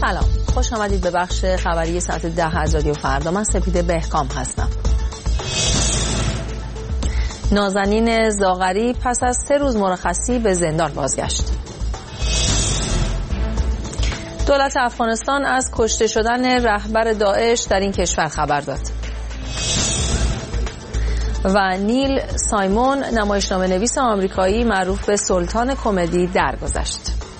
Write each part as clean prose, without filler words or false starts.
سلام، خوش آمدید به بخش خبری ساعت 10 از رادیو فردا. من سپیده بهکام هستم. نازنین زاغری پس از 3 روز مرخصی به زندان بازگشت. دولت افغانستان از کشته شدن رهبر داعش در این کشور خبر داد. و نیل سایمون، نمایشنامه نویس آمریکایی معروف به سلطان کمدی، درگذشت.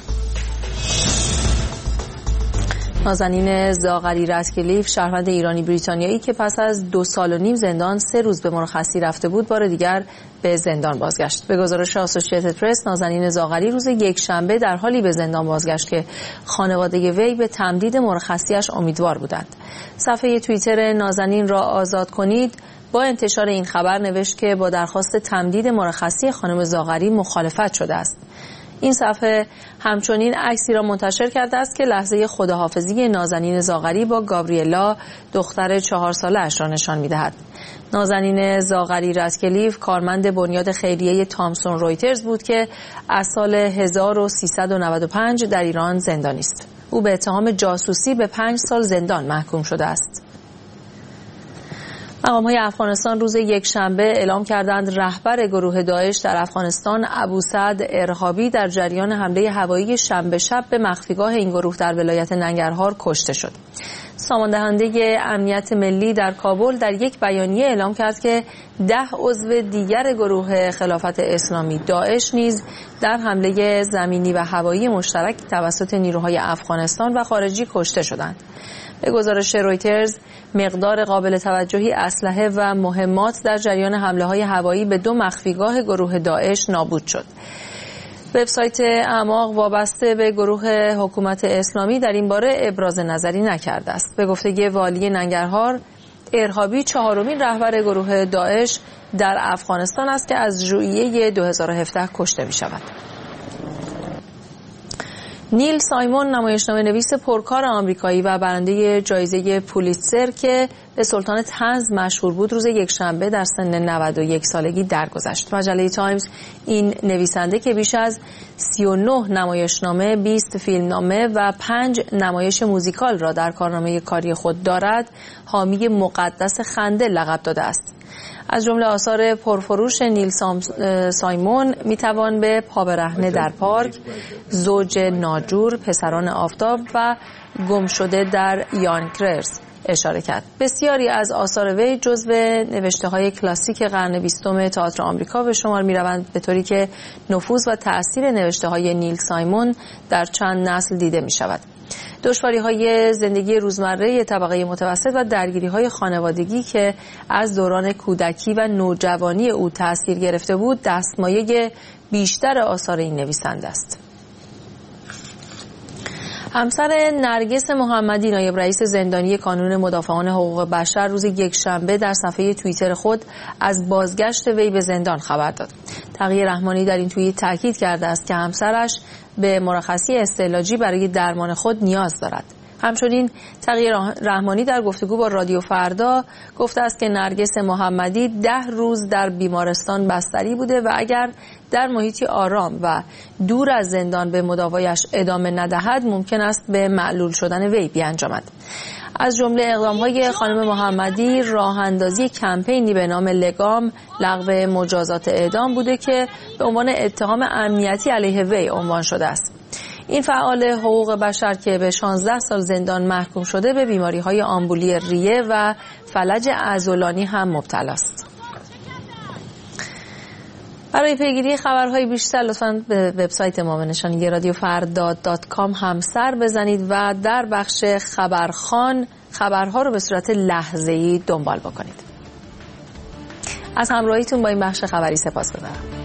نازنین زاغری رتکلیف، شهروند ایرانی بریتانیایی که پس از 2.5 سال زندان 3 روز به مرخصی رفته بود، بار دیگر به زندان بازگشت. به گزارش آسوسییتد پرس، نازنین زاغری روز یکشنبه در حالی به زندان بازگشت که خانواده وی به تمدید مرخصیش امیدوار بودند. صفحه توییتر نازنین را آزاد کنید با انتشار این خبر نوشت که با درخواست تمدید مرخصی خانم زاغری مخالفت شده است. این صفحه همچنین عکسی را منتشر کرده است که لحظه خداحافظی نازنین زاغری با گابریلا، دختر 4 ساله‌اش را نشان می‌دهد. نازنین زاغری رتکلیف کارمند بنیاد خیریه تامسون رویترز بود که از سال 1395 در ایران زندانی است. او به اتهام جاسوسی به 5 سال زندان محکوم شده است. مقام‌های افغانستان روز یکشنبه اعلام کردند رهبر گروه داعش در افغانستان ابوسعد ارهابی در جریان حمله هوایی شنبه شب به مخفیگاه این گروه در ولایت ننگرهار کشته شد. ساماندهنده امنیت ملی در کابل در یک بیانیه اعلام کرد که 10 عضو دیگر گروه خلافت اسلامی داعش نیز در حمله زمینی و هوایی مشترک توسط نیروهای افغانستان و خارجی کشته شدند. به گزارش رویترز، مقدار قابل توجهی اسلحه و مهمات در جریان حمله‌های هوایی به 2 مخفیگاه گروه داعش نابود شد. وبسایت اعماق وابسته به گروه حکومت اسلامی در این باره ابراز نظری نکرده است. به گفته والی ننگرهار، ارهابی 4مین رهبر گروه داعش در افغانستان است که از ژوئیه 2017 کشته می‌شود. نیل سایمون، نمایشنامه نویس پرکار آمریکایی و برنده جایزه پولیتزر که به سلطان طنز مشهور بود، روز یکشنبه در سن 91 سالگی درگذشت. مجله تایمز این نویسنده که بیش از 39 نمایشنامه، 20 فیلمنامه و 5 نمایش موزیکال را در کارنامه کاری خود دارد، حامی مقدس خنده لقب داده است. از جمله آثار پرفروش نیل سایمون میتوان به پا برهنه در پارک، زوج ناجور، پسران آفتاب و گم شده در یانکرز اشاره کرد. بسیاری از آثار وی جزو نوشته‌های کلاسیک قرن 20 تئاتر آمریکا به شمار می‌روند، به طوری که نفوذ و تأثیر نوشته‌های نیل سایمون در چند نسل دیده می‌شود. دشواری‌های زندگی روزمره طبقه متوسط و درگیری‌های خانوادگی که از دوران کودکی و نوجوانی او تأثیر گرفته بود، دستمایه بیشتر آثار این نویسنده است. همسر نرگس محمدی، نایب رئیس زندانی کانون مدافعان حقوق بشر، روز یکشنبه در صفحه توییتر خود از بازگشت وی به زندان خبر داد. تقی رحمانی در این توییت تاکید کرده است که همسرش به مرخصی استعلاجی برای درمان خود نیاز دارد. همچنین تقی رحمانی در گفتگو با رادیو فردا گفته است که نرگس محمدی 10 روز در بیمارستان بستری بوده و اگر در محیطی آرام و دور از زندان به مداوایش ادامه ندهد، ممکن است به معلول شدن وی بیانجامد. از جمله اقدام‌های خانم محمدی راه اندازی کمپینی به نام لگام، لغو مجازات اعدام بوده که به عنوان اتهام امنیتی علیه وی عنوان شده است. این فعال حقوق بشر که به 16 سال زندان محکوم شده، به بیماری‌های آمبولی ریه و فلج عضلانی هم مبتلا است. برای پیگیری خبرهای بیشتر لطفاً به وبسایت ما به نشانی radiofardad.com هم سر بزنید و در بخش خبرخوان خبرها رو به صورت لحظه‌ای دنبال بکنید. از همراهیتون با این بخش خبری سپاسگزارم.